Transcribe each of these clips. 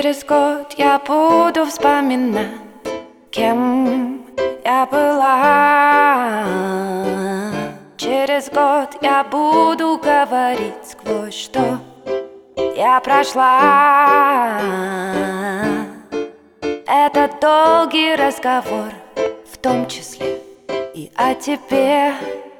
Через год я буду вспоминать, кем я была. Через год я буду говорить сквозь что я прошла. Это долгий разговор, в том числе и о тебе.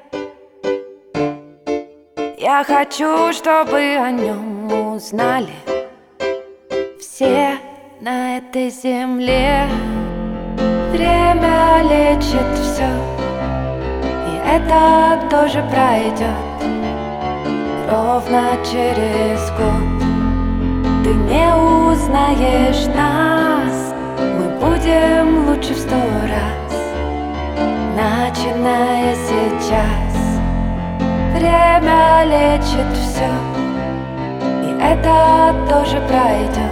Я хочу, чтобы о нем узнали все на этой земле. Время лечит все, и это тоже пройдет. Ровно через год ты не узнаешь нас. Мы будем лучше в 100 раз, начиная сейчас. Время лечит все, и это тоже пройдет.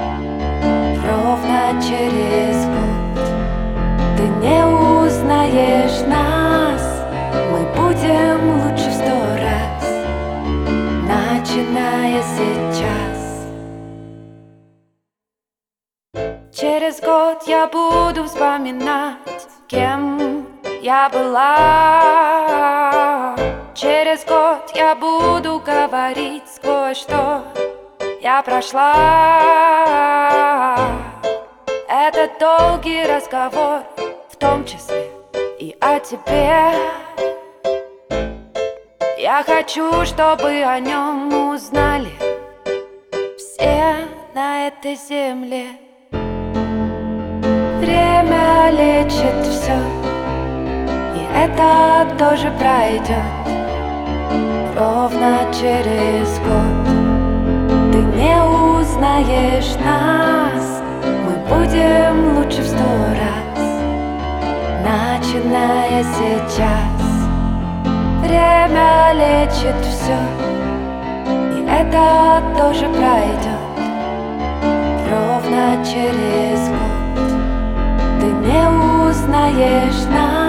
Ровно через год ты не узнаешь нас. Мы будем лучше в 100 раз, начиная сейчас. Через год я буду вспоминать, кем я была. Через год я буду говорить сквозь что я прошла. Это долгий разговор, в том числе и о тебе. Я хочу, чтобы о нем узнали все на этой земле. Время лечит все, и это тоже пройдет. Ровно через год ты не узнаешь нас. Мы будем лучше в 100 раз, начиная сейчас. Время лечит все, и это тоже пройдет. Ровно через год ты не узнаешь нас.